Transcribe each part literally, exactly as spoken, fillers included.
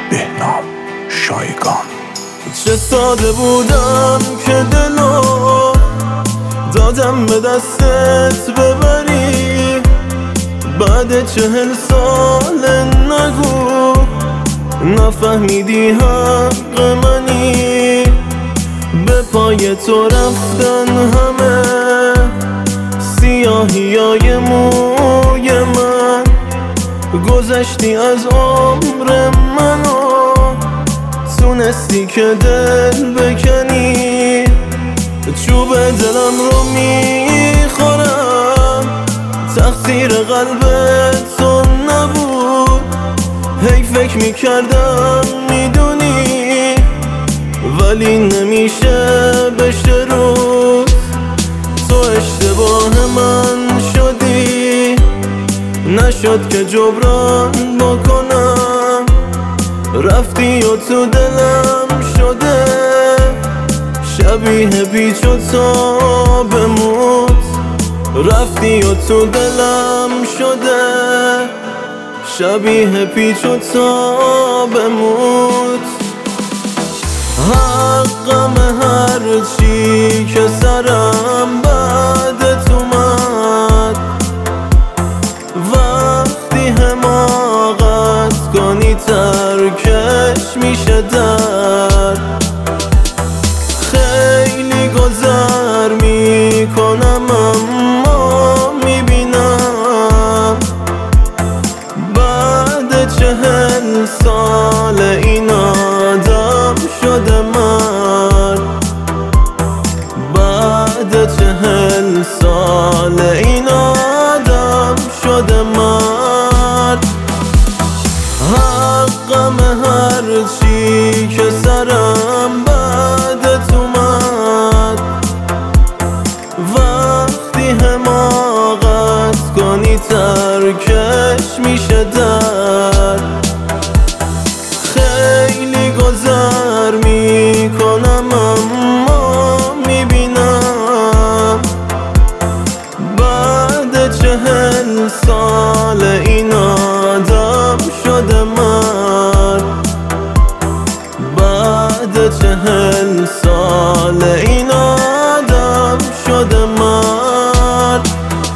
بهنام شایگان. چه ساده بودم که دلو دادم به دستت ببری، بعد چهل سال نگو نفهمیدی حق منی. به پای تو رفتن همه سیاهیای موی من، گذشتی از عمر منو تونستی که دل بکنی. چوب دلم رو میخورم، تقصیر قلبت تو نبود. هی فکر میکردم میدونی، ولی نمیشه بشه روز. تو اشتباه من شدی، نشد که جبران بکنم. رفتی و تو دلم شده شبیه پیچ و تابموت. رفتی و تو دلم شده شبیه پیچ و تابموت. حقم هرچی که سرم بعدت اومد، وقتی حماقت کنی ترکش میشه درد. خیلی گذر میکنم اما میبینم بعد چهل سال این آدم شده مرد. بعد چهل سال این آدم شده مرد. حقم هرچی که سرم بعدت اومد، وقتی حماقت کنی ترکش میشه درد. خیلی گذر میکنم اما میبینم بعد چهل سال این آدم شده مرد. بعد چهل سال این آدم شده مرد.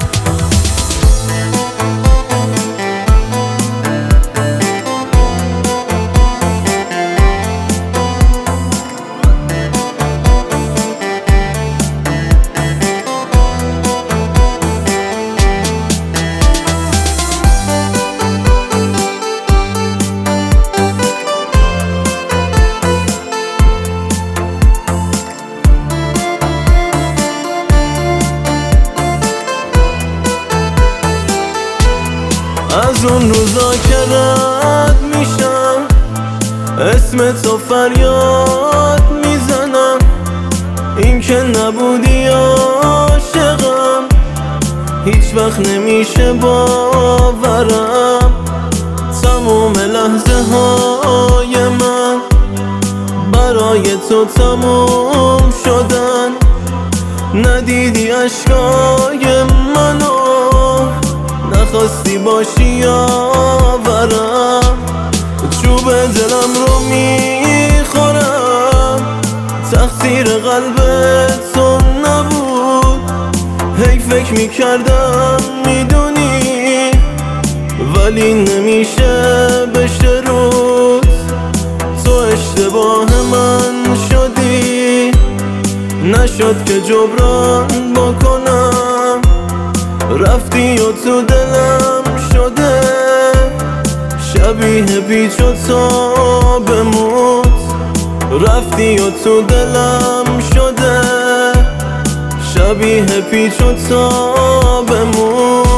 از اون روزا که رد میشم اسم تو فریاد میزنم، این که نبودی عاشقم هیچ وقت نمیشه باورم. تموم لحظه های من برای تو تموم شدن، ندیدی اشکای منو، نخواستی باشی یاورم. چوب دلم رو میخورم، تقصیر قلبت تو نبود. هی فکر میکردم میدونی، ولی نمیشه بشه روز. تو اشتباه من شدی، نشد که جبران بکنم. رفتی و تو دلم شده شبیه پیچ و تابموت. رفتی و تو دلم شده شبیه پیچ و تابموت.